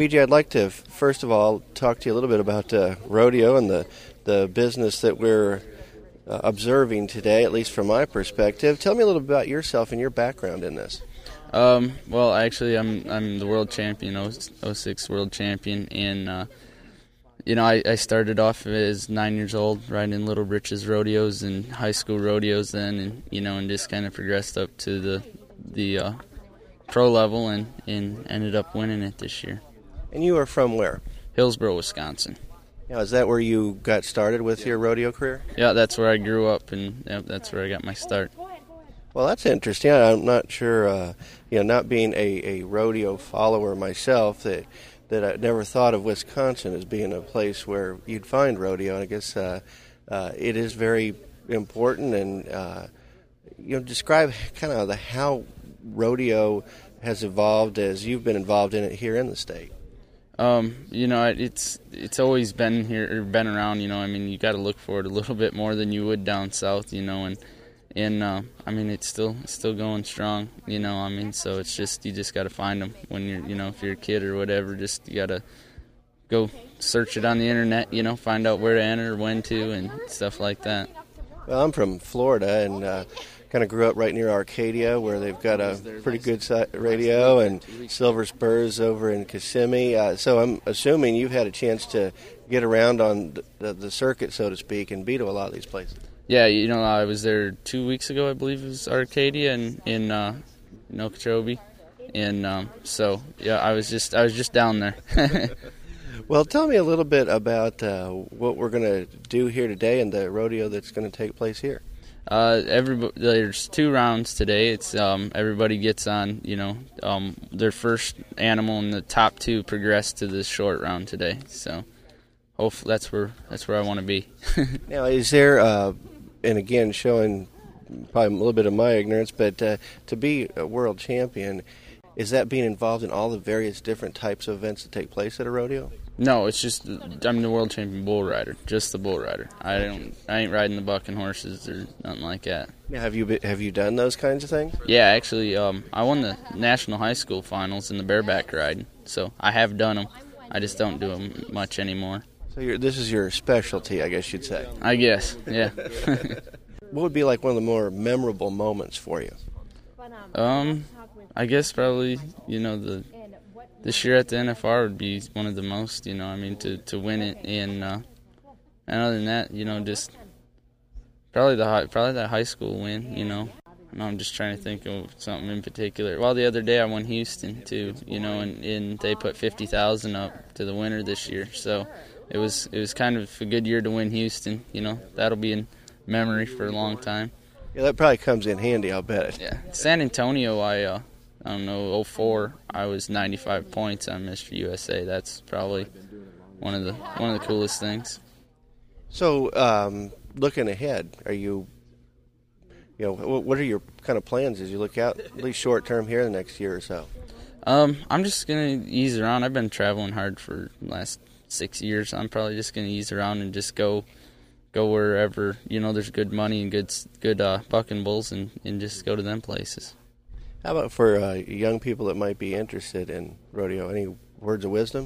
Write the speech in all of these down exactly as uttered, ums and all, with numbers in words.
B J, I'd like to, first of all, talk to you a little bit about uh, rodeo and the, the business that we're uh, observing today, at least from my perspective. Tell me a little bit about yourself and your background in this. Um, well, actually, I'm I'm the world champion, oh six world champion, and, uh, you know, I, I started off as nine years old, riding in Little Britches rodeos and high school rodeos then, and, you know, and just kind of progressed up to the, the uh, pro level and, and ended up winning it this year. And you are from where? Hillsboro, Wisconsin. Now, is that where you got started with your rodeo career? Yeah, that's where I grew up, and yep, that's where I got my start. Well, that's interesting. I'm not sure, uh, you know, not being a, a rodeo follower myself, that that I never thought of Wisconsin as being a place where you'd find rodeo. And I guess uh, uh, it is very important. And uh, you know, describe kind of the how rodeo has evolved as you've been involved in it here in the state. Um, you know, it's it's always been here, or been around. You know, I mean, you got to look for it a little bit more than you would down south. You know, and and uh, I mean, it's still it's still going strong. You know, I mean, so it's just you just got to find them when you're, you know, if you're a kid or whatever. Just you got to go search it on the internet. You know, find out where to enter, when to, and stuff like that. Well, I'm from Florida, and uh, kind of grew up right near Arcadia, where they've got a pretty good radio, and Silver Spurs over in Kissimmee. Uh, so I'm assuming you've had a chance to get around on the, the circuit, so to speak, and be to a lot of these places. Yeah, you know, I was there two weeks ago, I believe it was Arcadia and in uh, in Okeechobee, and um, so yeah, I was just I was just down there. Well, tell me a little bit about uh, what we're going to do here today and the rodeo that's going to take place here. Uh, everybody, there's two rounds today. It's um, everybody gets on, you know, um, their first animal, and the top two progress to the short round today. So, hopefully, that's where that's where I want to be. Now, is there, uh, and again, showing probably a little bit of my ignorance, but uh, to be a world champion, is that being involved in all the various different types of events that take place at a rodeo? No, it's just I'm the world champion bull rider, just the bull rider. I don't, I ain't riding the bucking horses or nothing like that. Now, have you been, have you done those kinds of things? Yeah, actually, um, I won the national high school finals in the bareback riding, so I have done them. I just don't do them much anymore. So you're, this is your specialty, I guess you'd say. I guess, yeah. What would be like one of the more memorable moments for you? Um, I guess probably, you know, the this year at the N F R would be one of the most, you know, I mean, to, to win it. And, uh, and other than that, you know, just probably the high, probably that high school win, you know. And I'm just trying to think of something in particular. Well, the other day I won Houston, too, you know, and, and they put fifty thousand dollars up to the winner this year. So it was it was kind of a good year to win Houston, you know. That'll be in memory for a long time. Yeah, that probably comes in handy, I'll bet. Yeah. San Antonio, I, uh, I don't know, oh four, I was ninety-five points on Mister U S A. That's probably one of the one of the coolest things. So, um, looking ahead, are you, you know, what are your kind of plans as you look out, at least short term here in the next year or so? Um, I'm just going to ease around. I've been traveling hard for the last six years. I'm probably just going to ease around and just go go wherever, you know, there's good money and good good uh, bucking bulls, and, and just go to them places. How about for uh, young people that might be interested in rodeo? Any words of wisdom?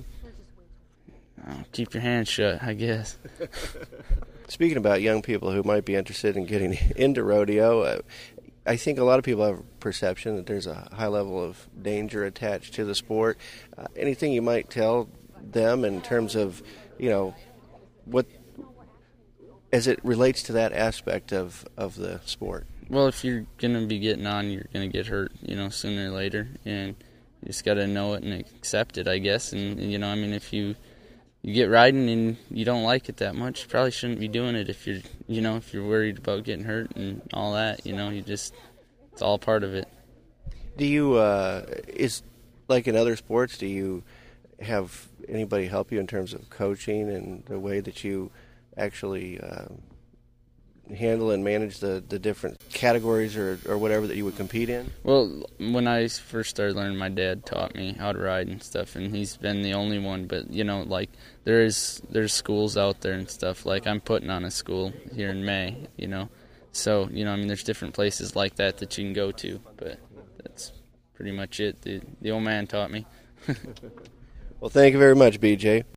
Oh, keep your hands shut, I guess. Speaking about young people who might be interested in getting into rodeo, uh, I think a lot of people have a perception that there's a high level of danger attached to the sport. Uh, anything you might tell them in terms of, you know, what, as it relates to that aspect of, of the sport? Well, if you're going to be getting on, you're going to get hurt, you know, sooner or later. And you just got to know it and accept it, I guess. And, you know, I mean, if you you get riding and you don't like it that much, you probably shouldn't be doing it if you're, you know, if you're worried about getting hurt and all that. You know, you just, it's all part of it. Do you, uh, is like in other sports, do you have anybody help you in terms of coaching and the way that you actually uh, handle and manage the, the different categories or, or whatever that you would compete in? Well, when I first started learning, my dad taught me how to ride and stuff, and he's been the only one. But, you know, like, there is there's schools out there and stuff. Like, I'm putting on a school here in May, you know. So, you know, I mean, there's different places like that that you can go to. But that's pretty much it. The, the old man taught me. Well, thank you very much, B J.